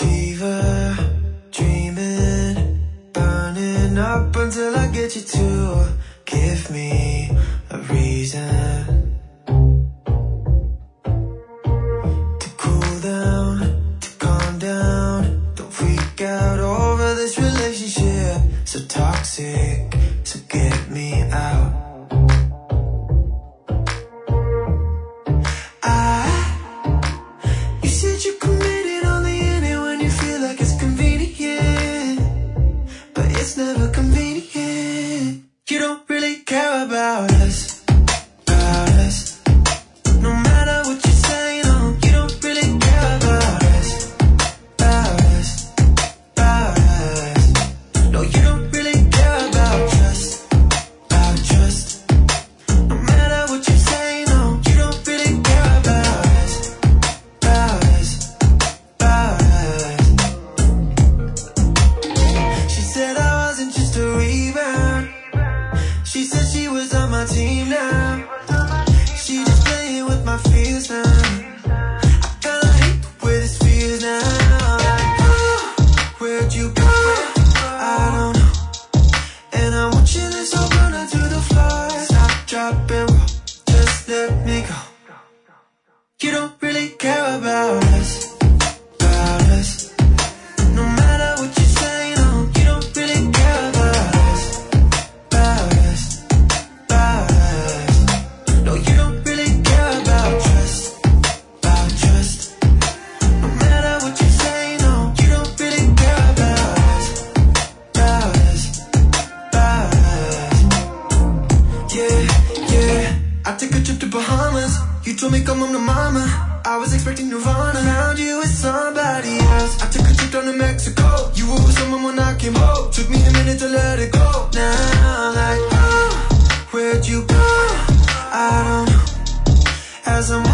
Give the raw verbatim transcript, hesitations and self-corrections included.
fever, dreaming, burning up until I get you to give me a reason to cool down, to calm down. Don't freak out over this relationship, so toxic, so get me out. You committed on the internet when you feel like it's convenient, but it's never convenient. You don't really care about us, about us. No matter what you say, no, you don't really care about us, about us, about us. No, you don't really care about trust, about trust. No matter what you say, no, you don't really care about us, about us. Said I wasn't just a rebound. She said she was on my team now. She just playing with my fears now. I kinda hate the way this feels now. Like, oh, where'd you go? I don't know. And I'm watching this all burn to the floor. Stop, drop, and roll. Just let me go. You don't really care about us, about us. No matter what you say, no, you don't really care about us, about us, about us. No, you don't really care about trust, about trust. No matter what you say, no, you don't really care about us, about us, about us. Yeah, yeah. I took a trip to Bahamas. You told me come home to mama. I was expecting Nirvana. Found you with somebody else. I took a trip down to Mexico. You were with someone when I came home. Took me a minute to let it go. Now I'm like, oh, where'd you go? I don't know. As I'm